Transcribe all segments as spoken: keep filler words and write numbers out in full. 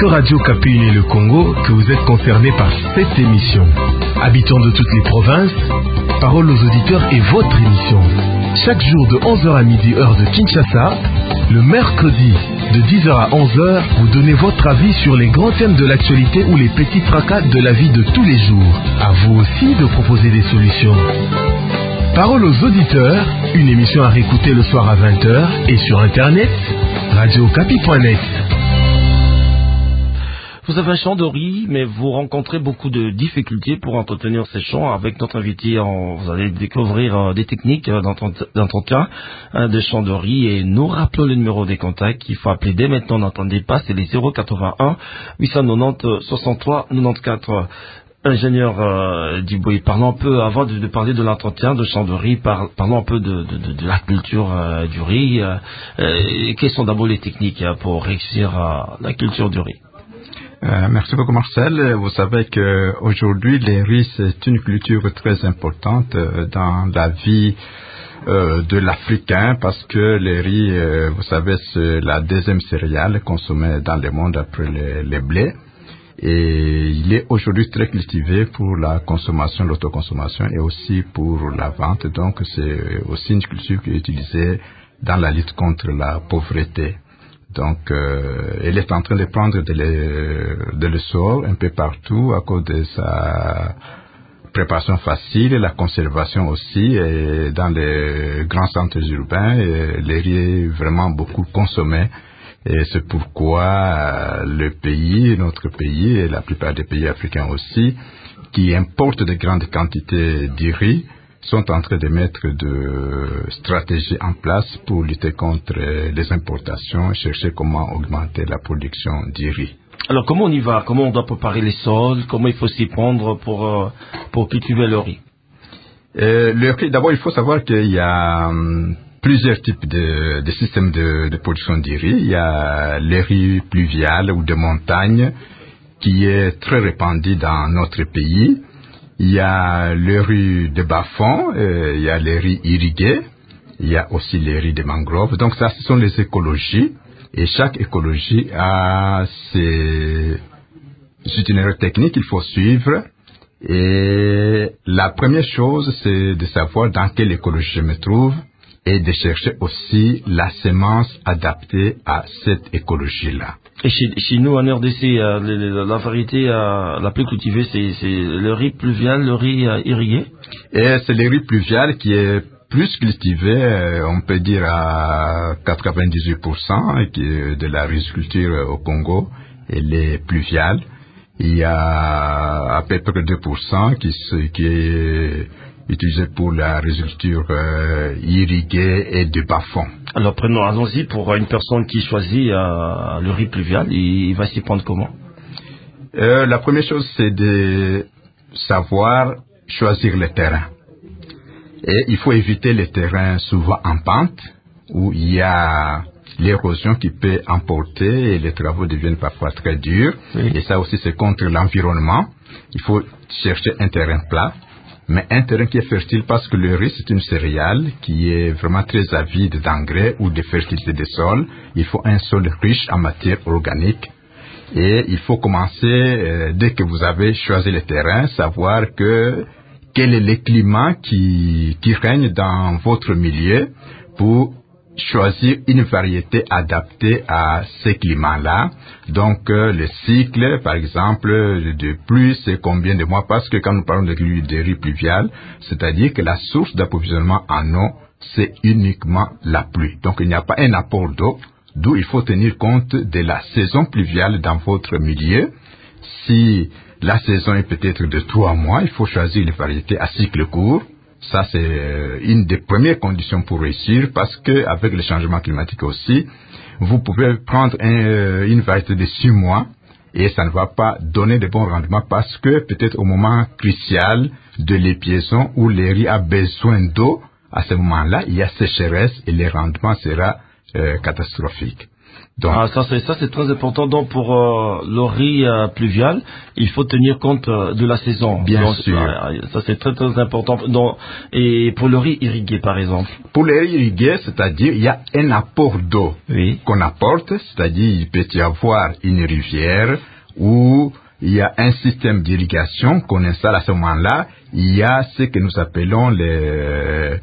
que Radio Kapi et le Congo que vous êtes concernés par cette émission. Habitants de toutes les provinces, Parole aux auditeurs est votre émission. Chaque jour de onze heures à midi, heure de Kinshasa, le mercredi de dix heures à onze heures, vous donnez votre avis sur les grands thèmes de l'actualité ou les petits tracas de la vie de tous les jours. À vous aussi de proposer des solutions. Parole aux auditeurs, une émission à réécouter le soir à vingt heures et sur internet, radio kapi point net. Vous avez un champ de riz, mais vous rencontrez beaucoup de difficultés pour entretenir ces champs. Avec notre invité, vous allez découvrir des techniques d'entretien de champs de riz. Et nous rappelons le numéro des contacts qu'il faut appeler dès maintenant. N'entendez pas, c'est les zéro quatre-vingt-un huit cent quatre-vingt-dix soixante-trois quatre-vingt-quatorze. Ingénieur euh, Diboué, parlons un peu, avant de, de parler de l'entretien de champs de riz, par, parlons un peu de, de, de, de la culture euh, du riz. Euh, euh, quelles sont d'abord les techniques euh, pour réussir euh, la culture du riz? Euh, merci beaucoup Marcel. Vous savez qu'aujourd'hui, le riz, c'est une culture très importante euh, dans la vie euh, de l'Africain parce que le riz, euh, vous savez, c'est la deuxième céréale consommée dans le monde après le, le blé. Et il est aujourd'hui très cultivé pour la consommation, l'autoconsommation et aussi pour la vente. Donc, c'est aussi une culture qui est utilisée dans la lutte contre la pauvreté. Donc, euh, elle est en train de prendre de l'essor un peu partout à cause de sa préparation facile, la conservation aussi. Et dans les grands centres urbains, le riz est vraiment beaucoup consommé. Et c'est pourquoi euh, le pays, notre pays et la plupart des pays africains aussi, qui importent de grandes quantités de riz, sont en train de mettre de stratégies en place pour lutter contre les importations, chercher comment augmenter la production du riz. Alors comment on y va? Comment on doit préparer les sols? Comment il faut s'y prendre pour, euh, pour cultiver le riz? euh, Le riz, d'abord il faut savoir qu'il y a hum, plusieurs types de, de systèmes de, de production du riz. Il y a le riz pluvial ou de montagne qui est très répandu dans notre pays. Il y a le riz de bas-fond, euh, il y a le riz irrigué, il y a aussi le riz de mangrove. Donc ça, ce sont les écologies. Et chaque écologie a ses itinéraires techniques qu'il faut suivre. Et la première chose, c'est de savoir dans quelle écologie je me trouve et de chercher aussi la semence adaptée à cette écologie-là. Et chez, chez nous, en R D C, euh, la, la variété euh, la plus cultivée, c'est le riz pluvial, le riz euh, irrigué? Et c'est le riz pluvial qui est plus cultivé, euh, on peut dire à quatre-vingt-dix-huit pour cent qui est de la riziculture au Congo, et les pluviales. Il y a à peu près deux pour cent qui, qui est utilisé pour la riziculture euh, irriguée et de bas-fond. Alors prenons, allons-y, pour une personne qui choisit euh, le riz pluvial, il, il va s'y prendre comment? euh, La première chose, c'est de savoir choisir le terrain. Et il faut éviter les terrains souvent en pente, où il y a l'érosion qui peut emporter et les travaux deviennent parfois très durs. Oui. Et ça aussi, c'est contre l'environnement. Il faut chercher un terrain plat, mais un terrain qui est fertile parce que le riz, c'est une céréale qui est vraiment très avide d'engrais ou de fertilité des sols. Il faut un sol riche en matière organique. Et il faut commencer, euh, dès que vous avez choisi le terrain, savoir que quel est le climat qui, qui règne dans votre milieu pour choisir une variété adaptée à ces climats-là. Donc, euh, le cycle, par exemple, de pluie, c'est combien de mois? Parce que quand nous parlons de, de riz pluvial, c'est-à-dire que la source d'approvisionnement en eau, c'est uniquement la pluie. Donc, il n'y a pas un apport d'eau, d'où il faut tenir compte de la saison pluviale dans votre milieu. Si la saison est peut-être de trois mois, il faut choisir les variétés à cycle court. Ça, c'est une des premières conditions pour réussir parce que avec le changement climatique aussi, vous pouvez prendre un, une variété de six mois et ça ne va pas donner de bons rendements parce que peut-être au moment crucial de l'épiaison où le riz a besoin d'eau, à ce moment-là, il y a sécheresse et le rendement sera euh, catastrophique. Donc, ah, ça c'est ça c'est très important. Donc pour euh, le riz euh, pluvial, il faut tenir compte euh, de la saison. Bien Donc, sûr. Euh, ça c'est très très important. Donc, et pour le riz irrigué par exemple. Pour le riz irrigué, c'est-à-dire il y a un apport d'eau oui. qu'on apporte, c'est-à-dire il peut y avoir une rivière ou il y a un système d'irrigation qu'on installe à ce moment-là. Il y a ce que nous appelons les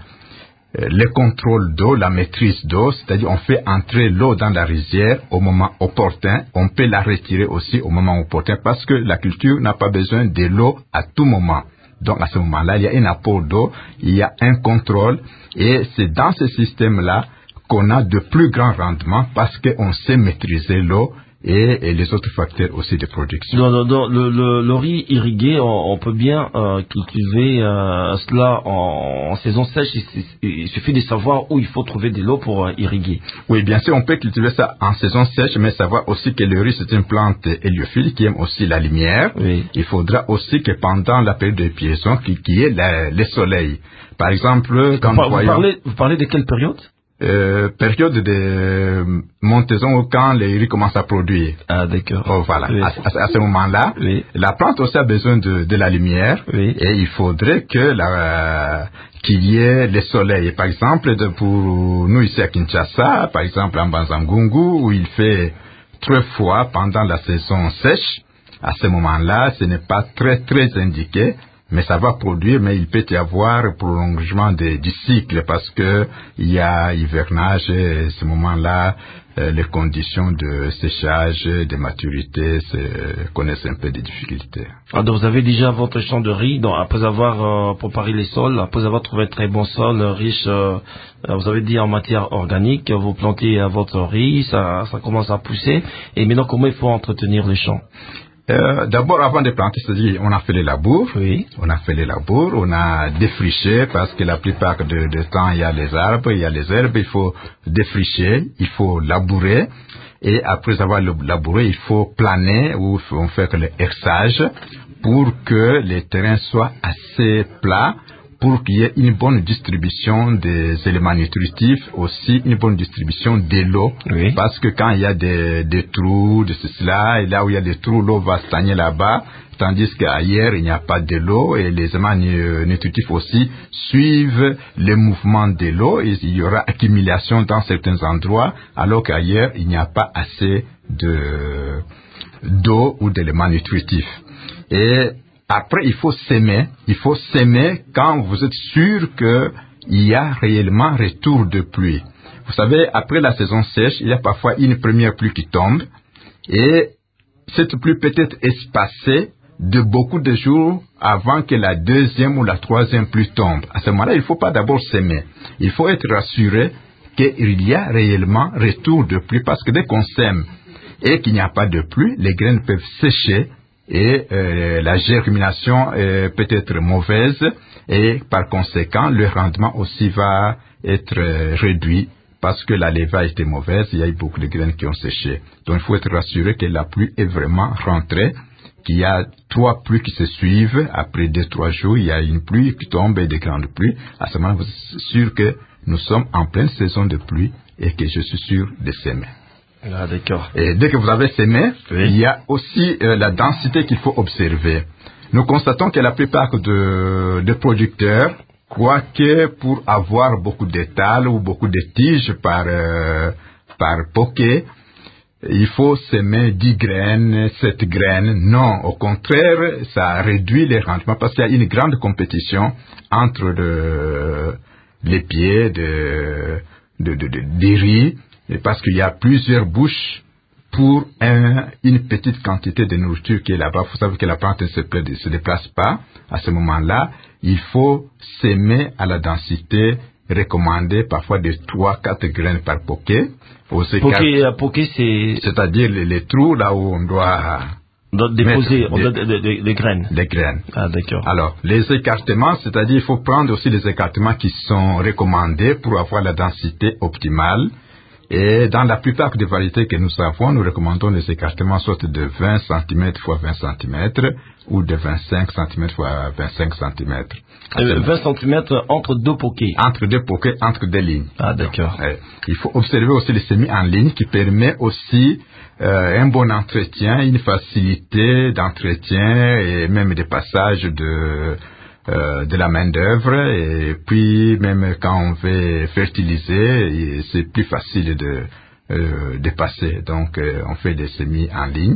le contrôle d'eau, la maîtrise d'eau, c'est-à-dire on fait entrer l'eau dans la rizière au moment opportun, on peut la retirer aussi au moment opportun parce que la culture n'a pas besoin de l'eau à tout moment. Donc à ce moment-là, il y a un apport d'eau, il y a un contrôle et c'est dans ce système-là qu'on a de plus grands rendements parce qu'on sait maîtriser l'eau et, et les autres facteurs aussi de production. Non, non, non, le, le, le riz irrigué, on, on peut bien euh, cultiver euh, cela en, en saison sèche. Il, il suffit de savoir où il faut trouver de l'eau pour euh, irriguer. Oui, bien sûr, on peut cultiver ça en saison sèche, mais savoir aussi que le riz, c'est une plante héliophile qui aime aussi la lumière. Oui. Il faudra aussi que pendant la période de piaison, qu'il y ait la, le soleil. Par exemple, quand vous, nous voyons... parlez, vous parlez de quelle période? Euh, période de montaison ou quand les riz commencent à produire. Ah, d'accord. Oh, voilà. Oui. À, à, à ce moment-là, oui. la plante aussi a besoin de, de la lumière oui. et il faudrait que la, qu'il y ait le soleil. Par exemple, de, pour nous ici à Kinshasa, par exemple en Banzangungu, où il fait très froid pendant la saison sèche, à ce moment-là, ce n'est pas très très indiqué. Mais ça va produire, mais il peut y avoir un prolongement de, du cycle parce que il y a hivernage et à ce moment-là, euh, les conditions de séchage, de maturité se, connaissent un peu des difficultés. Ah, donc vous avez déjà votre champ de riz, donc après avoir euh, préparé les sols, après avoir trouvé un très bon sol euh, riche, euh, vous avez dit en matière organique, vous plantez euh, votre riz, ça, ça commence à pousser. Et maintenant, comment il faut entretenir les champs? Euh, D'abord, avant de planter, c'est-à-dire, on a fait les labours. Oui. On a fait les labours, on a défriché parce que la plupart de, de temps, il y a les arbres, il y a les herbes, il faut défricher, il faut labourer. Et après avoir labouré, il faut planer ou on fait le herçage pour que les terrains soient assez plats, pour qu'il y ait une bonne distribution des éléments nutritifs, aussi une bonne distribution de l'eau. Oui. Parce que quand il y a des, des trous, de cela, et là où il y a des trous, l'eau va stagner là-bas, tandis qu'ailleurs, il n'y a pas de l'eau, et les éléments nutritifs aussi suivent le mouvement de l'eau, et il y aura accumulation dans certains endroits, alors qu'ailleurs, il n'y a pas assez de, d'eau ou d'éléments nutritifs. Et après, il faut s'aimer. Il faut s'aimer quand vous êtes sûr qu'il y a réellement retour de pluie. Vous savez, après la saison sèche, il y a parfois une première pluie qui tombe. Et cette pluie peut être espacée de beaucoup de jours avant que la deuxième ou la troisième pluie tombe. À ce moment-là, il ne faut pas d'abord s'aimer. Il faut être rassuré qu'il y a réellement retour de pluie. Parce que dès qu'on sème et qu'il n'y a pas de pluie, les graines peuvent sécher. Et euh, la germination euh, peut être mauvaise et par conséquent le rendement aussi va être euh, réduit parce que la levée a été mauvaise, il y a eu beaucoup de graines qui ont séché. Donc il faut être rassuré que la pluie est vraiment rentrée, qu'il y a trois pluies qui se suivent, après deux, trois jours, il y a une pluie qui tombe et des grandes pluies. À ce moment-là, vous êtes sûr que nous sommes en pleine saison de pluie et que je suis sûr de s'aimer. Ah, d'accord. Et dès que vous avez semé, oui. il y a aussi euh, la densité qu'il faut observer. Nous constatons que la plupart de, de producteurs croient que pour avoir beaucoup d'étals ou beaucoup de tiges par, euh, par poquet, il faut semer dix graines, sept graines. Non, au contraire, ça réduit les rendements parce qu'il y a une grande compétition entre le, les pieds de, de, de, de, des riz. Et parce qu'il y a plusieurs bouches pour un, une petite quantité de nourriture qui est là-bas. Vous savez que la plante ne se, se déplace pas. À ce moment-là, il faut s'aimer à la densité recommandée, parfois de trois, quatre graines par poquet. Poquet, poquet c'est... C'est-à-dire les, les trous là où on doit... Donc déposer on doit des, des, des, des graines. Des graines. Ah, d'accord. Alors, les écartements, c'est-à-dire il faut prendre aussi les écartements qui sont recommandés pour avoir la densité optimale. Et dans la plupart des variétés que nous avons, nous recommandons des écartements soit de vingt centimètres fois vingt centimètres ou de vingt-cinq centimètres fois vingt-cinq centimètres. Euh, vingt centimètres entre deux poquets. Entre deux poquets, entre deux lignes. Ah, d'accord. Donc, euh, il faut observer aussi les semis en ligne qui permet aussi euh, un bon entretien, une facilité d'entretien et même des passages de Euh, de la main-d'œuvre, et puis même quand on veut fertiliser, c'est plus facile de, euh, de passer. Donc euh, on fait des semis en ligne.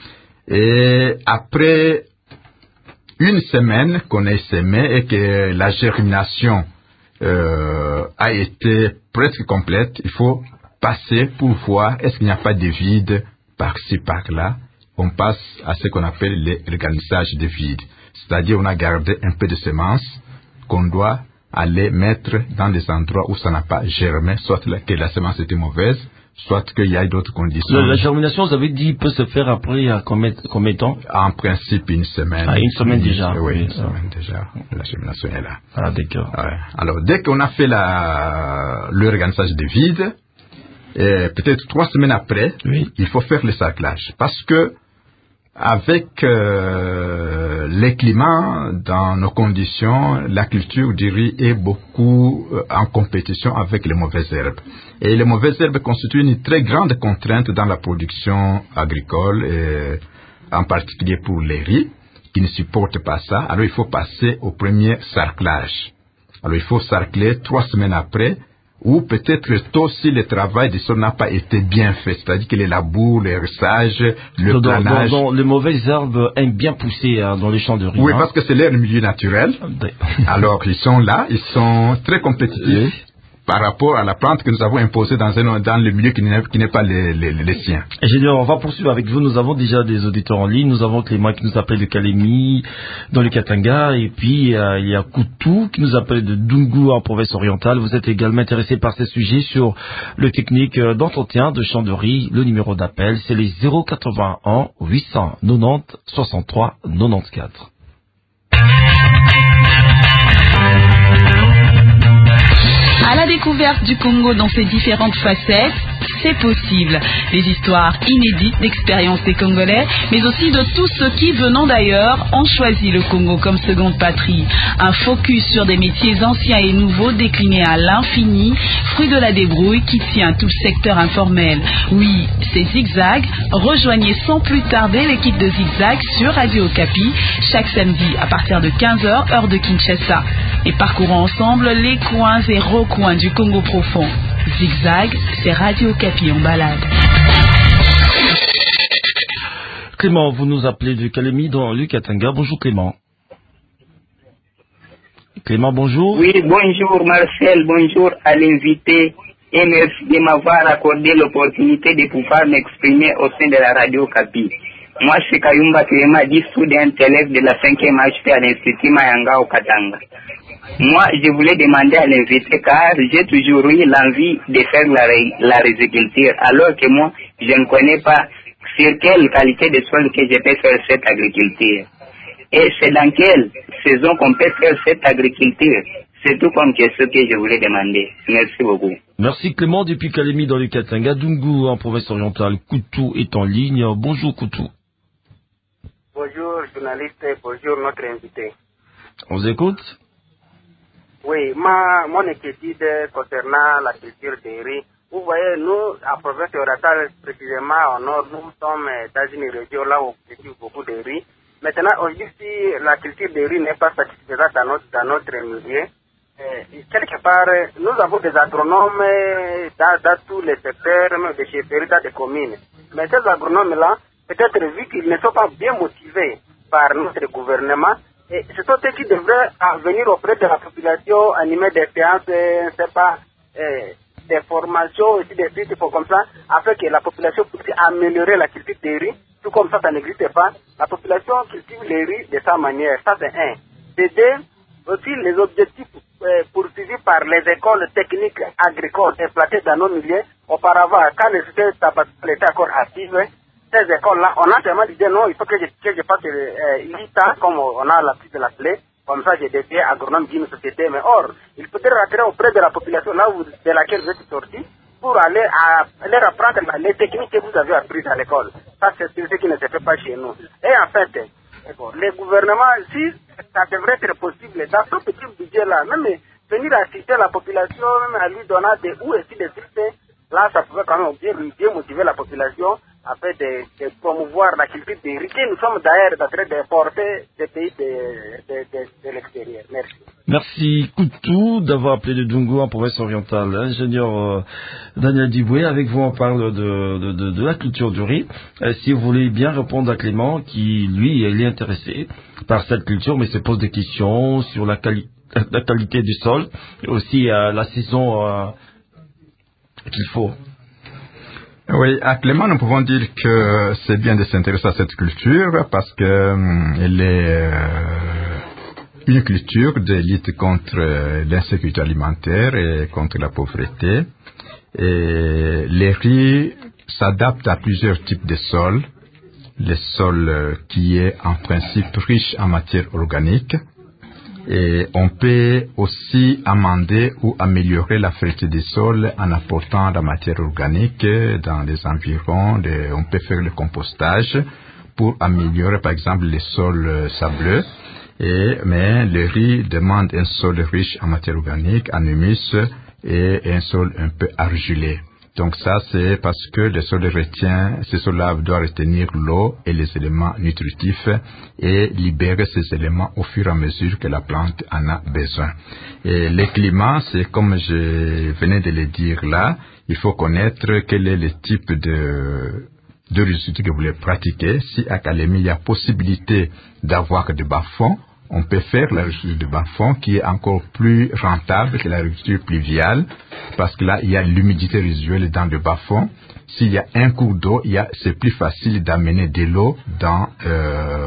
Et après une semaine qu'on ait semé et que la germination euh, a été presque complète, il faut passer pour voir est-ce qu'il n'y a pas de vide par-ci par-là. On passe à ce qu'on appelle l'organisage de vide. C'est-à-dire on a gardé un peu de semences qu'on doit aller mettre dans des endroits où ça n'a pas germé, soit que la semence était mauvaise, soit qu'il y a d'autres conditions. La, la germination, vous avez dit, peut se faire après à combien, combien de temps? En principe, une semaine. Ah, une semaine une, déjà. Oui, oui, une ah. semaine déjà. La germination est là. Ah, d'accord. Ouais. Alors, dès qu'on a fait la, l'organisage de vide, et peut-être trois semaines après, oui. il faut faire le sarclage. Parce que avec euh, les climats dans nos conditions, la culture du riz est beaucoup euh, en compétition avec les mauvaises herbes. Et les mauvaises herbes constituent une très grande contrainte dans la production agricole, et en particulier pour les riz, qui ne supportent pas ça. Alors il faut passer au premier sarclage. Alors il faut sarcler trois semaines après, ou peut-être tôt si le travail du sol n'a pas été bien fait, c'est-à-dire que les labours, les ressages, le donc, planage... Donc, donc, les mauvaises herbes aiment bien pousser hein, dans les champs de riz. Oui, hein. parce que c'est leur milieu naturel. Alors, ils sont là, ils sont très compétitifs oui. par rapport à la plante que nous avons imposée dans, un, dans le milieu qui n'est, qui n'est pas les, les, les siens. Ingénieur, on va poursuivre avec vous. Nous avons déjà des auditeurs en ligne. Nous avons Clément qui nous appelle de Kalemi, dans le Katanga. Et puis, euh, il y a Koutou qui nous appelle de Dungu en province orientale. Vous êtes également intéressé par ces sujets sur le technique d'entretien de champs de riz. Le numéro d'appel, c'est les zéro quatre-vingt-un huit cent quatre-vingt-dix soixante-trois quatre-vingt-quatorze. À la découverte du Congo dans ses différentes facettes, c'est possible. Des histoires inédites d'expériences des Congolais, mais aussi de tous ceux qui, venant d'ailleurs, ont choisi le Congo comme seconde patrie. Un focus sur des métiers anciens et nouveaux déclinés à l'infini, fruit de la débrouille qui tient tout le secteur informel. Oui, c'est Zigzag. Rejoignez sans plus tarder l'équipe de Zigzag sur Radio Okapi, chaque samedi à partir de quinze heures, heure de Kinshasa. Et parcourons ensemble les coins et recoins du Congo profond. Zigzag, c'est Radio Okapi en balade. Clément, vous nous appelez de Kalemi dans le Katanga. Bonjour Clément. Clément, bonjour. Oui, bonjour Marcel, bonjour à l'invité et merci de m'avoir accordé l'opportunité de pouvoir m'exprimer au sein de la Radio Okapi. Moi, c'est Kayumba Clément, dit student élève de la cinquième H P à l'Institut Mayanga au Katanga. Moi, je voulais demander à l'invité car j'ai toujours eu l'envie de faire la, la riziculture, alors que moi, je ne connais pas sur quelle qualité de sol que je peux faire cette agriculture. Et c'est dans quelle saison qu'on peut faire cette agriculture. C'est tout comme question que je voulais demander. Merci beaucoup. Merci Clément, depuis Kalemi dans le Katanga. Dungu en province orientale. Koutou est en ligne. Bonjour Koutou. Bonjour journaliste, bonjour notre invité. On vous écoute? Oui, ma, mon inquiétude concernant la culture des riz. Vous voyez, nous, à province orientale, précisément au nord, nous sommes dans une région là où on cultive beaucoup de riz. Maintenant, aujourd'hui, si la culture des riz n'est pas satisfaisante dans notre, dans notre milieu, eh, quelque part, nous avons des agronomes dans, dans tous les secteurs, même des chefferies, dans des communes. Mais ces agronomes-là, peut-être vu qu'ils ne sont pas bien motivés par notre gouvernement, et ce sont eux qui devraient venir auprès de la population, animer des séances, je ne sais pas, eh, des formations, aussi des trucs comme ça, afin que la population puisse améliorer la culture des riz. Tout comme ça, ça n'existe pas. La population cultive les riz de sa manière. Ça, c'est un. C'est deux, aussi les objectifs euh, poursuivis par les écoles techniques agricoles exploitées dans nos milieux. Auparavant, quand les écoles étaient encore actives, ces écoles-là, on a tellement dit non, il faut que je, que je fasse euh, l'I T A, comme on a l'habitude de l'appeler. Comme ça, j'ai dédié agronome d'une société. Mais or, il faudrait rentrer auprès de la population là où, de laquelle vous êtes sorti pour aller à leur apprendre les techniques que vous avez apprises à l'école. Ça, c'est ce qui ne se fait pas chez nous. Et en fait, bon, les gouvernements, si ça devrait être possible, dans ce petit budget-là, même venir assister la population, même à lui donner des ou et des systèmes, là, ça pouvait quand même bien, bien motiver la population afin de, de promouvoir la culture des riz. Nous sommes d'ailleurs en train d'importer des pays de, de, de, de l'extérieur. Merci. Merci Koutou d'avoir appelé de Dungu en province orientale. Ingénieur euh, Daniel Diboué, avec vous on parle de, de, de, de la culture du riz. Euh, si vous voulez bien répondre à Clément, qui lui il est intéressé par cette culture, mais se pose des questions sur la, quali la qualité du sol et aussi euh, la saison euh, qu'il faut. Oui, à Clément, nous pouvons dire que c'est bien de s'intéresser à cette culture parce que hum, elle est euh, une culture de lutte contre euh, l'insécurité alimentaire et contre la pauvreté. Et les riz s'adaptent à plusieurs types de sols. Le sol euh, qui est en principe riche en matière organique. Et on peut aussi amender ou améliorer la fertilité des sols en apportant de la matière organique dans les environs. De, on peut faire le compostage pour améliorer par exemple les sols sableux. Et, mais le riz demande un sol riche en matière organique, en humus et un sol un peu argilé. Donc ça, c'est parce que le sol retient, ce sol-là doit retenir l'eau et les éléments nutritifs et libérer ces éléments au fur et à mesure que la plante en a besoin. Et le climat, c'est comme je venais de le dire là, il faut connaître quel est le type de, de résultats que vous voulez pratiquer. Si à Calémie, il y a possibilité d'avoir de bas-fonds, on peut faire l'agriculture de bas-fond qui est encore plus rentable que l'agriculture pluviale parce que là, il y a l'humidité résiduelle dans le bas-fond. S'il y a un cours d'eau, il y a, c'est plus facile d'amener de l'eau dans euh,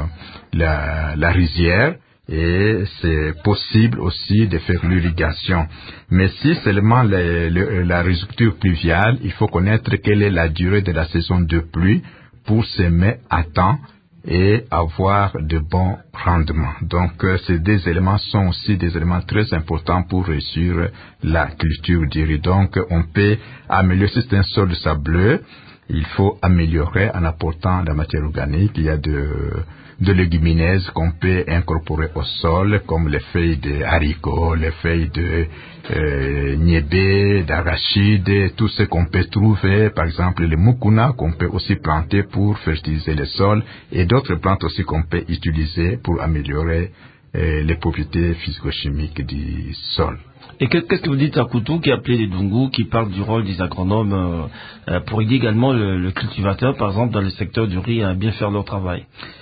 la, la rizière et c'est possible aussi de faire l'irrigation. Mais si seulement les, le, la agriculture pluviale, il faut connaître quelle est la durée de la saison de pluie pour semer à temps et avoir de bons rendements. Donc, euh, ces deux éléments sont aussi des éléments très importants pour réussir la culture du riz. Donc, on peut améliorer, si c'est un sol sableux, il faut améliorer en apportant de la matière organique. Il y a de, de légumineuses qu'on peut incorporer au sol, comme les feuilles de haricots, les feuilles de euh, niébé, d'arachide, tout ce qu'on peut trouver, par exemple les mukuna qu'on peut aussi planter pour fertiliser le sol, et d'autres plantes aussi qu'on peut utiliser pour améliorer euh, les propriétés physico-chimiques du sol. Et qu'est-ce que vous dites à Koutou qui a appelé les Dungu, qui parle du rôle des agronomes euh, pour aider également le, le cultivateur, par exemple, dans le secteur du riz, à bien faire leur travail?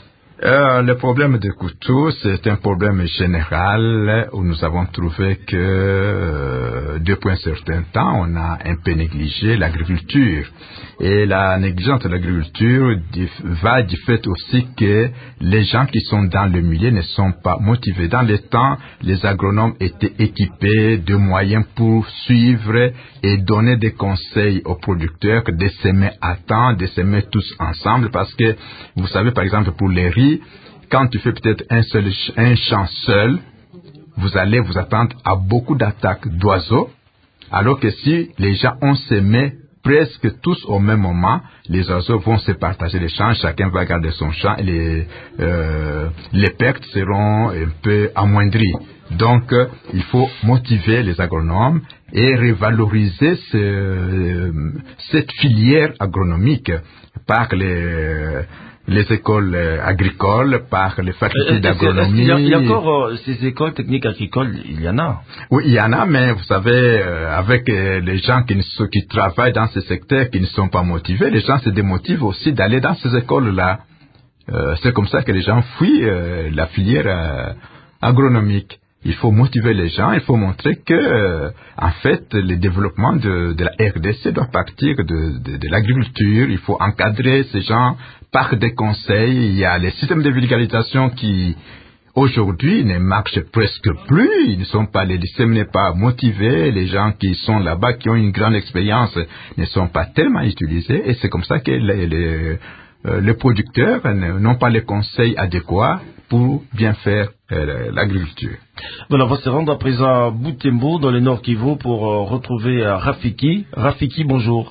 Euh, le problème de Koutou, c'est un problème général où nous avons trouvé que euh, depuis un certain temps, on a un peu négligé l'agriculture. Et la négligence de l'agriculture va du fait aussi que les gens qui sont dans le milieu ne sont pas motivés. Dans le temps, les agronomes étaient équipés de moyens pour suivre et donner des conseils aux producteurs de semer à temps, de semer tous ensemble, parce que vous savez, par exemple, pour les riz, quand tu fais peut-être un seul un champ seul, vous allez vous attendre à beaucoup d'attaques d'oiseaux, alors que si les gens ont semé presque tous au même moment, les oiseaux vont se partager les champs, chacun va garder son champ et les, euh, les pertes seront un peu amoindries. Donc, euh, il faut motiver les agronomes et revaloriser ce, euh, cette filière agronomique par les, les écoles agricoles, par les facultés d'agronomie. Il y a, il y a encore euh, ces écoles techniques agricoles, il y en a. Oui, il y en a, mais vous savez, euh, avec euh, les gens qui, qui travaillent dans ce secteur, qui ne sont pas motivés, les gens se démotivent aussi d'aller dans ces écoles-là. Euh, c'est comme ça que les gens fuient euh, la filière euh, agronomique. Il faut motiver les gens, il faut montrer que, euh, en fait, le développement de, de la R D C doit partir de, de, de l'agriculture. Il faut encadrer ces gens par des conseils. Il y a les systèmes de vulgarisation qui, aujourd'hui, ne marchent presque plus. Ils ne sont pas, les systèmes n'est pas motivés. Les gens qui sont là-bas, qui ont une grande expérience, ne sont pas tellement utilisés. Et c'est comme ça que les, les, euh, les producteurs n'ont pas les conseils adéquats pour bien faire euh, l'agriculture. Voilà, on va se rendre à présent à Butembo, dans le Nord Kivu, pour euh, retrouver euh, Rafiki. Rafiki, bonjour.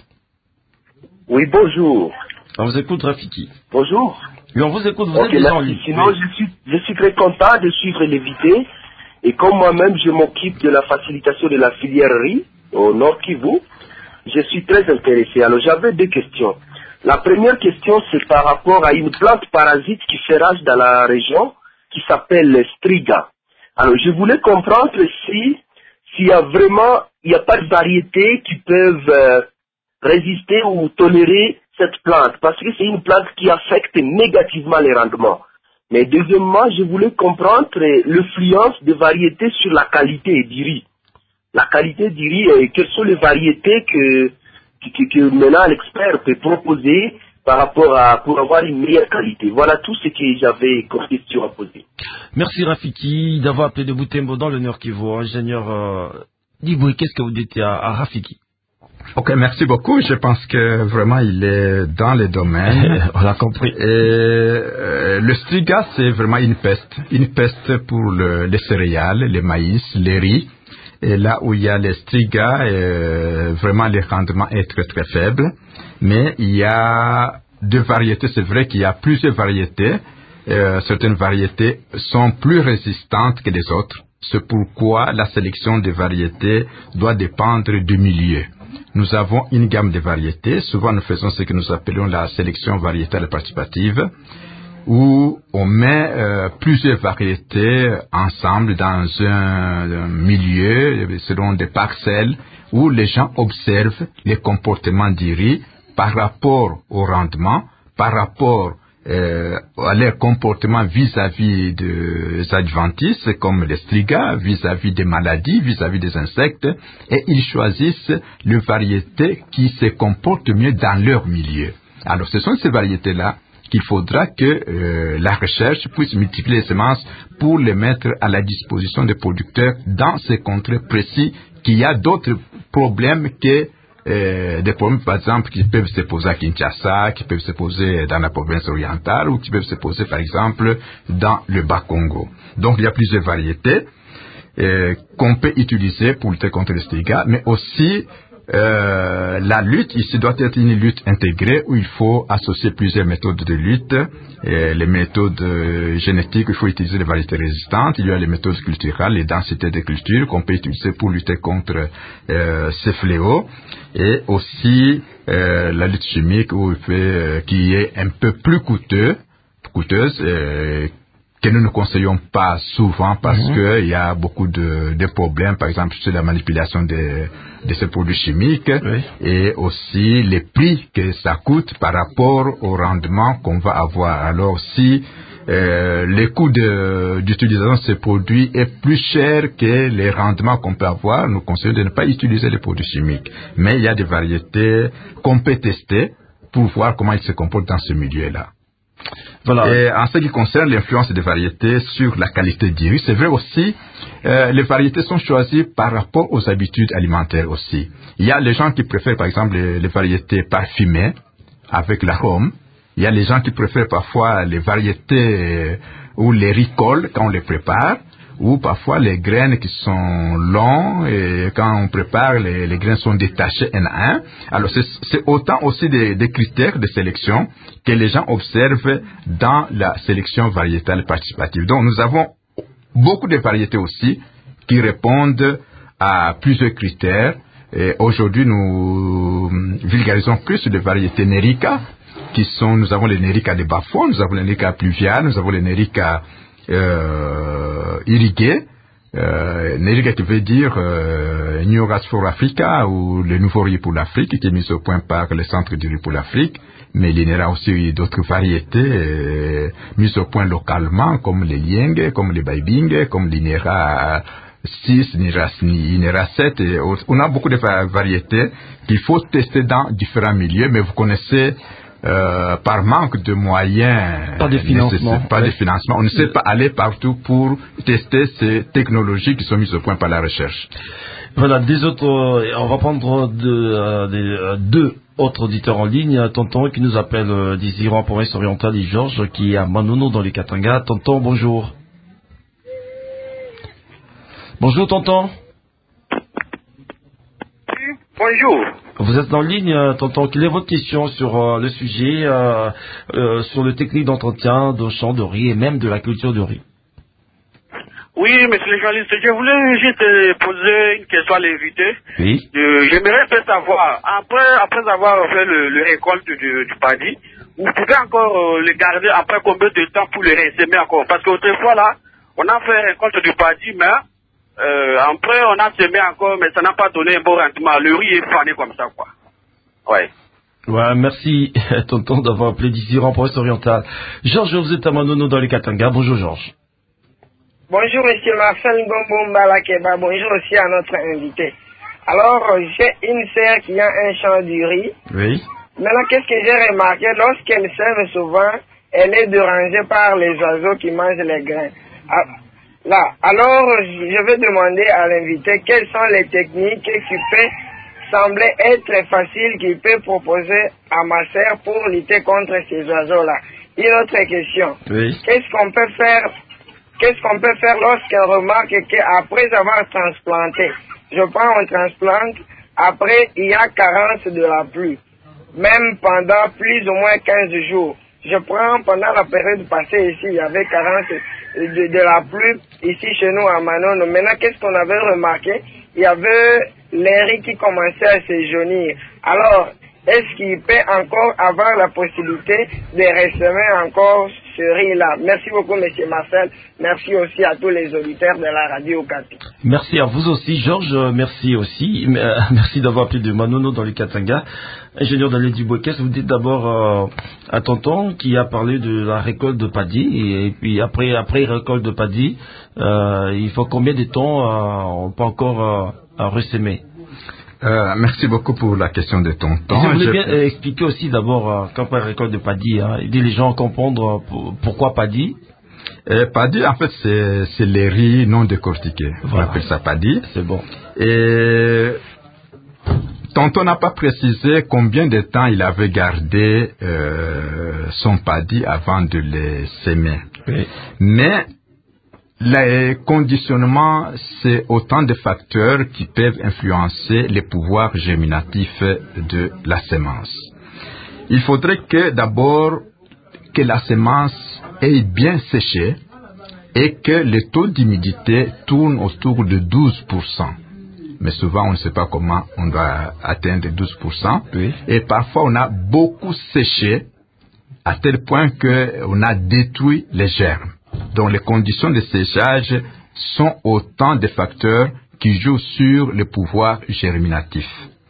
Oui, bonjour. On vous écoute, Rafiki. Bonjour. Oui, on vous écoute, vous okay, êtes déjà en ligne. Sinon, oui. je, suis, je suis très content de suivre l'invité. Et comme moi-même, je m'occupe de la facilitation de la filière riz au Nord Kivu, je suis très intéressé. Alors, j'avais deux questions. La première question, c'est par rapport à une plante parasite qui fait rage dans la région, qui s'appelle striga. Alors, je voulais comprendre si, s'il y a vraiment, il n'y a pas de variétés qui peuvent euh, résister ou tolérer cette plante, parce que c'est une plante qui affecte négativement les rendements. Mais deuxièmement, je voulais comprendre l'influence des variétés sur la qualité du riz. La qualité du riz, et quelles sont les variétés que, que, que maintenant l'expert peut proposer par rapport à, pour avoir une meilleure qualité. Voilà tout ce que j'avais comme question à poser. Merci Rafiki d'avoir appelé de Butembo dans le Nord Kivu. Ingénieur euh, Diboué, qu'est-ce que vous dites à, à Rafiki? Ok, merci beaucoup. Je pense que vraiment il est dans les domaines. On l'a compris. Et euh, le striga, c'est vraiment une peste. Une peste pour le, les céréales, les maïs, les riz. Et là où il y a les striga, euh, vraiment les rendements est très très faibles. Mais il y a deux variétés. C'est vrai qu'il y a plusieurs variétés. Euh, certaines variétés sont plus résistantes que les autres. C'est pourquoi la sélection des variétés doit dépendre du milieu. Nous avons une gamme de variétés. Souvent, nous faisons ce que nous appelons la sélection variétale participative, où on met euh, plusieurs variétés ensemble dans un, un milieu, selon des parcelles, où les gens observent les comportements du riz par rapport au rendement, par rapport euh, à leur comportement vis-à-vis des adventices, comme les striga, vis-à-vis des maladies, vis-à-vis des insectes, et ils choisissent les variétés qui se comportent mieux dans leur milieu. Alors, ce sont ces variétés-là qu'il faudra que euh, la recherche puisse multiplier les semences pour les mettre à la disposition des producteurs dans ces contrées précis, qu'il y a d'autres problèmes que Euh, des problèmes, par exemple, qui peuvent se poser à Kinshasa, qui peuvent se poser dans la province orientale, ou qui peuvent se poser, par exemple, dans le Bas-Congo. Donc, il y a plusieurs variétés euh, qu'on peut utiliser pour lutter contre le striga, mais aussi euh, la lutte ici doit être une lutte intégrée où il faut associer plusieurs méthodes de lutte. Et les méthodes euh, génétiques, il faut utiliser les variétés résistantes. Il y a les méthodes culturelles, les densités de culture qu'on peut utiliser pour lutter contre euh, ces fléaux. Et aussi euh, la lutte chimique où il fait, euh, qui est un peu plus coûteux, coûteuse, euh, que nous ne conseillons pas souvent parce mmh. qu'il y a beaucoup de, de problèmes, par exemple sur la manipulation de, de ces produits chimiques, oui. Et aussi les prix que ça coûte par rapport au rendement qu'on va avoir. Alors si euh, le coût de, d'utilisation de ces produits est plus cher que les rendements qu'on peut avoir, nous conseillons de ne pas utiliser les produits chimiques. Mais il y a des variétés qu'on peut tester pour voir comment ils se comportent dans ce milieu-là. Voilà. Et en ce qui concerne l'influence des variétés sur la qualité du riz, c'est vrai aussi, euh, les variétés sont choisies par rapport aux habitudes alimentaires aussi. Il y a les gens qui préfèrent par exemple les, les variétés parfumées avec l'arôme. Il y a les gens qui préfèrent parfois les variétés ou les riz collent quand on les prépare, ou parfois les graines qui sont longues et quand on prépare, les, les graines sont détachées un à un. Alors c'est, c'est autant aussi des, des critères de sélection que les gens observent dans la sélection variétale participative. Donc nous avons beaucoup de variétés aussi qui répondent à plusieurs critères. Et aujourd'hui nous vulgarisons plus les variétés Nerica, qui sont, nous avons les Nerica de bas-fond, nous avons les Nerica pluviales, nous avons les Nerica Euh, irrigué, euh, Nerica qui veut dire euh, New Rice for Africa ou le nouveau riz pour l'Afrique qui est mis au point par le centre du riz pour l'Afrique, mais il y aura aussi d'autres variétés euh, mises au point localement comme les Lieng, comme les Baibing, comme l'Inera six, l'Inera sept. Et on a beaucoup de variétés qu'il faut tester dans différents milieux, mais vous connaissez euh, par manque de moyens, pas de financement, pas oui. de financement, on ne sait pas aller partout pour tester ces technologies qui sont mises au point par la recherche. Voilà, des autres, euh, on va prendre deux, euh, des, euh, deux autres auditeurs en ligne. Tonton qui nous appelle euh, d'Iran en province orientale et Georges qui est à Manono dans les Katanga. Tonton, bonjour. Bonjour Tonton. Bonjour. Vous êtes en ligne, Tonton. Quelle est votre question sur euh, le sujet, euh, euh, sur le technique d'entretien de champs de riz et même de la culture de riz? Oui, monsieur le journaliste, je voulais juste poser une question à l'invité. Oui. Euh, J'aimerais peut savoir, après, après avoir fait le, le récolte du, du paddy, vous pouvez encore euh, le garder après combien de temps pour le résemer encore? Parce qu'autrefois là, on a fait récolte du paddy, mais euh, après on a semé encore, mais ça n'a pas donné un bon rendement. Le riz est fané comme ça, quoi. Ouais. Ouais, merci, Tonton, d'avoir appelé d'ici en province orientale. Georges, vous êtes à Manono dans les Katanga. Bonjour, Georges. Bonjour, monsieur Marcel Ngombo Mbalakeba. Bonjour aussi à notre invité. Alors, j'ai une sœur qui a un champ du riz. Oui. Maintenant, qu'est-ce que j'ai remarqué? Lorsqu'elle sème souvent, elle est dérangée par les oiseaux qui mangent les grains. Ah, là, alors, je vais demander à l'invité quelles sont les techniques qui peuvent sembler être faciles qu'il peut proposer à ma sœur pour lutter contre ces oiseaux-là. Une autre question. Oui. Qu'est-ce qu'on peut faire Qu'est-ce qu'on peut faire lorsqu'on remarque qu'après avoir transplanté, je prends un transplante, après il y a carence de la pluie, même pendant plus ou moins quinze jours. Je prends pendant la période passée ici, il y avait carence de, de la pluie ici chez nous à Manono. Maintenant, qu'est-ce qu'on avait remarqué? Il y avait les riz qui commençaient à se jaunir. Alors, est-ce qu'il peut encore avoir la possibilité de ressemer encore ce riz-là? Merci beaucoup, monsieur Marcel. Merci aussi à tous les auditeurs de la radio Okapi. Merci à vous aussi, Georges. Merci aussi. Euh, merci d'avoir appelé de Manono dans les Katanga. Ingénieur Daniel Duboquès, vous dites d'abord euh, à Tonton qui a parlé de la récolte de paddy. Et puis après, après récolte de paddy, euh, il faut combien de temps euh, on peut encore euh, ressemer? Euh, merci beaucoup pour la question de Tonton. Je voulais Je... bien euh, expliquer aussi d'abord euh, quand on récolte de paddy, hein, aider les gens à comprendre euh, pourquoi paddy. Euh, paddy, en fait, c'est, c'est les riz non décortiqués. Voilà. On appelle ça paddy. C'est bon. Et Tonton n'a pas précisé combien de temps il avait gardé euh, son paddy avant de les semer. Oui. Mais les conditionnements, c'est autant de facteurs qui peuvent influencer les pouvoirs germinatifs de la semence. Il faudrait que d'abord que la semence ait bien séché et que le taux d'humidité tourne autour de douze pour cent. Mais souvent, on ne sait pas comment on doit atteindre douze pour cent. Oui. Et parfois, on a beaucoup séché à tel point qu'on a détruit les germes. Donc, les conditions de séchage sont autant de facteurs qui jouent sur le pouvoir germinatif.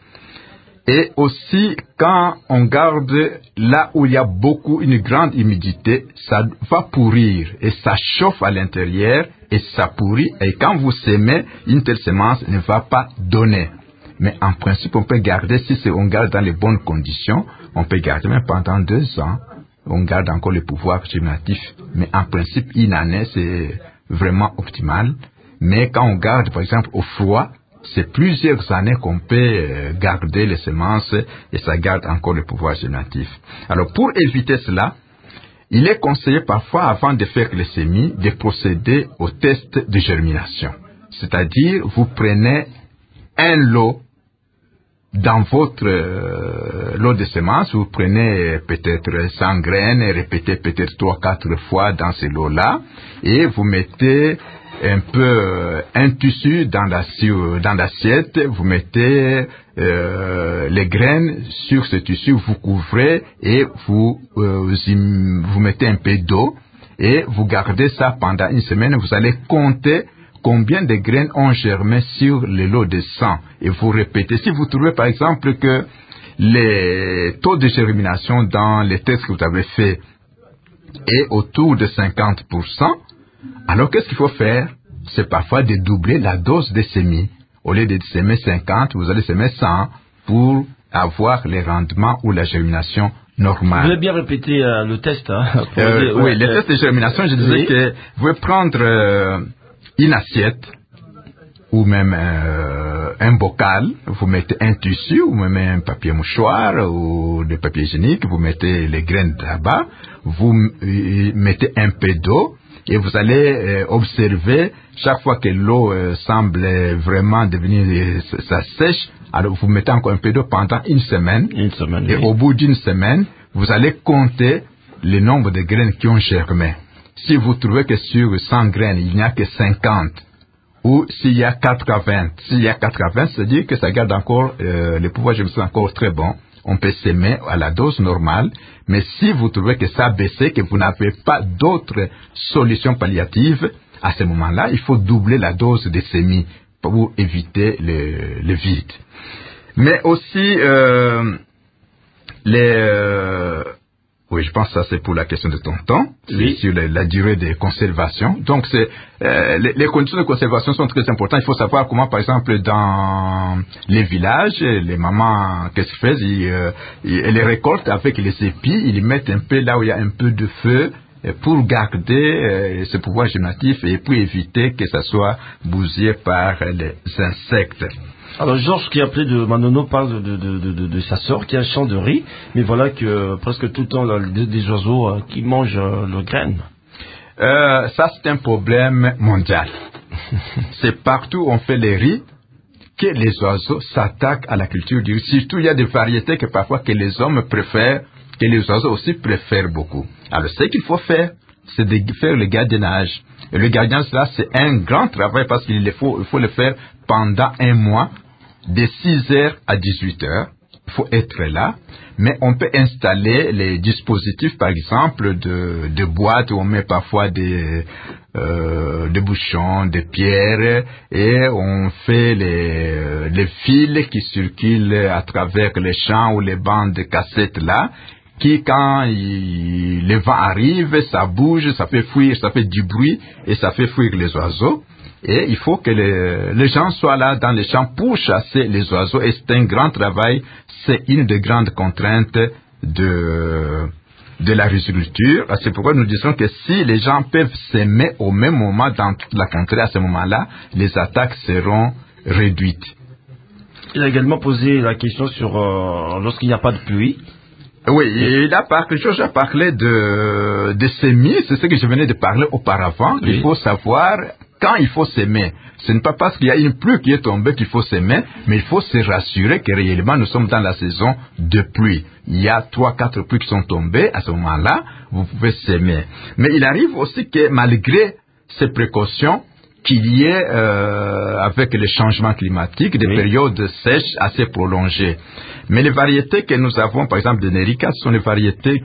Et aussi, quand on garde là où il y a beaucoup, une grande humidité, ça va pourrir et ça chauffe à l'intérieur et ça pourrit. Et quand vous semez, une telle semence ne va pas donner. Mais en principe, on peut garder, si c'est, on garde dans les bonnes conditions, on peut garder même pendant deux ans. On garde encore le pouvoir germinatif. Mais en principe, une année, c'est vraiment optimal. Mais quand on garde, par exemple, au froid, c'est plusieurs années qu'on peut garder les semences et ça garde encore le pouvoir germinatif. Alors, pour éviter cela, il est conseillé parfois, avant de faire les semis, de procéder au test de germination. C'est-à-dire, vous prenez un lot dans votre euh, lot de semences, vous prenez peut-être cent graines, répétez peut-être trois, quatre fois dans ce lot-là, et vous mettez un peu un tissu dans l'assiette, vous mettez euh, les graines sur ce tissu, vous couvrez et vous, euh, vous mettez un peu d'eau et vous gardez ça pendant une semaine. Vous allez compter combien de graines ont germé sur le lot de cent et vous répétez. Si vous trouvez par exemple que les taux de germination dans les tests que vous avez fait est autour de cinquante pour cent, alors qu'est-ce qu'il faut faire? C'est parfois de doubler la dose de semis. Au lieu de semer cinquante, vous allez semer cent pour avoir les rendements ou la germination normale. Vous voulez bien répéter euh, le test hein, euh, dire, Oui, ouais, le euh, test de germination, je disais oui. que vous pouvez prendre euh, une assiette ou même euh, un bocal, vous mettez un tissu ou même un papier mouchoir ou des papiers hygiéniques, vous mettez les graines là-bas, vous euh, mettez un peu d'eau et vous allez euh, observer chaque fois que l'eau euh, semble vraiment devenir, euh, ça sèche, alors vous mettez encore un peu d'eau pendant une semaine, une semaine et oui. au bout d'une semaine, vous allez compter le nombre de graines qui ont germé. Si vous trouvez que sur cent graines, il n'y a que cinquante, ou s'il y a quatre-vingts, s'il y a quatre-vingts, c'est-à-dire que ça garde encore, euh, le pouvoir germination encore très bon. On peut s'aimer à la dose normale, mais si vous trouvez que ça a baissé, que vous n'avez pas d'autres solutions palliatives, à ce moment-là, il faut doubler la dose de semis pour éviter le, le vide. Mais aussi, euh, les... Euh, oui, je pense que ça c'est pour la question de ton temps, oui. sur la, la durée de conservation. Donc, c'est, euh, les, les conditions de conservation sont très importantes. Il faut savoir comment, par exemple, dans les villages, les mamans, qu'est-ce qu'elles font ils, euh, ils, elles les récoltent avec les épis, ils les mettent un peu là où il y a un peu de feu pour garder euh, ce pouvoir germinatif et pour éviter que ça soit bousillé par les insectes. Alors Georges qui est appelé de Manono parle de, de, de, de, de sa sœur qui a un champ de riz, mais voilà que euh, presque tout le temps là, des, des oiseaux euh, qui mangent euh, le grain. Euh, ça c'est un problème mondial. C'est partout où on fait les riz que les oiseaux s'attaquent à la culture du riz. Surtout il y a des variétés que parfois que les hommes préfèrent, que les oiseaux aussi préfèrent beaucoup. Alors ce qu'il faut faire, c'est de faire le gardiennage. Et le gardiennage là c'est un grand travail parce qu'il faut, il faut le faire pendant un mois. De six heures à dix-huit heures, il faut être là, mais on peut installer les dispositifs, par exemple, de, de boîtes où on met parfois des, euh, des bouchons, des pierres, et on fait les, les fils qui circulent à travers les champs ou les bandes de cassettes là, qui, quand il, le vent arrive, ça bouge, ça fait fuir, ça fait du bruit, et ça fait fuir les oiseaux. Et il faut que les, les gens soient là dans les champs pour chasser les oiseaux. Et c'est un grand travail. C'est une des grandes contraintes de, de la riziculture. C'est pourquoi nous disons que si les gens peuvent s'aimer au même moment dans toute la contrée, à ce moment-là, les attaques seront réduites. Il a également posé la question sur euh, lorsqu'il n'y a pas de pluie. Oui, il a parlé, Georges a parlé de, de semis. C'est ce que je venais de parler auparavant. Oui. Il faut savoir quand il faut s'aimer. Ce n'est pas parce qu'il y a une pluie qui est tombée qu'il faut s'aimer, mais il faut se rassurer que réellement nous sommes dans la saison de pluie. Il y a trois, quatre pluies qui sont tombées. À ce moment-là, vous pouvez s'aimer. Mais il arrive aussi que malgré ces précautions, qu'il y ait, euh, avec les changements climatiques, des oui. périodes sèches assez prolongées. Mais les variétés que nous avons, par exemple, de Nerica, ce sont les variétés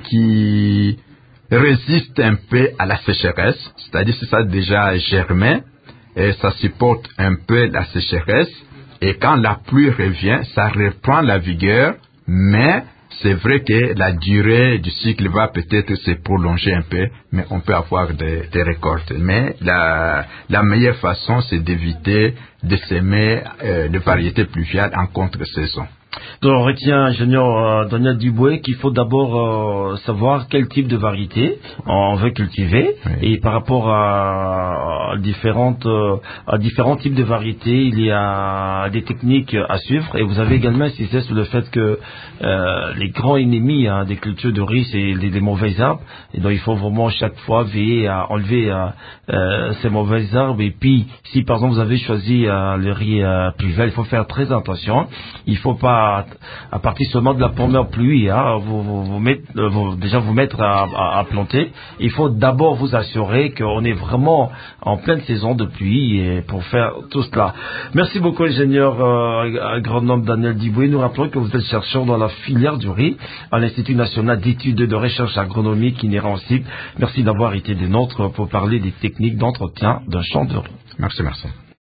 qui résistent un peu à la sécheresse, c'est-à-dire que ça a déjà germé, et ça supporte un peu la sécheresse, et quand la pluie revient, ça reprend la vigueur, mais c'est vrai que la durée du cycle va peut-être se prolonger un peu, mais on peut avoir des, des récoltes. Mais la, la meilleure façon, c'est d'éviter de s'aimer euh, des variétés pluviales en contre-saison. Donc on retient, ingénieur euh, Daniel Duboué, qu'il faut d'abord euh, savoir quel type de variété on veut cultiver, oui. Et par rapport à, à différentes euh, à différents types de variétés, il y a des techniques à suivre. Et vous avez également insisté sur le fait que euh, les grands ennemis hein, des cultures de riz, c'est les, les mauvaises herbes. Et donc il faut vraiment chaque fois veiller à enlever euh, euh, ces mauvaises herbes. Et puis si par exemple vous avez choisi euh, le riz euh, pluvial, il faut faire très attention. Il faut pas À, à partir seulement de la première pluie, hein, vous, vous, vous mettre, vous, déjà vous mettre à, à, à planter. Il faut d'abord vous assurer qu'on est vraiment en pleine saison de pluie et pour faire tout cela. Merci beaucoup, ingénieur euh, agronome Daniel Diboué. Nous rappelons que vous êtes chercheur dans la filière du riz à l'Institut national d'études de recherche agronomique inhérent-cible. Merci d'avoir été des nôtres pour parler des techniques d'entretien d'un champ de riz. Merci, merci.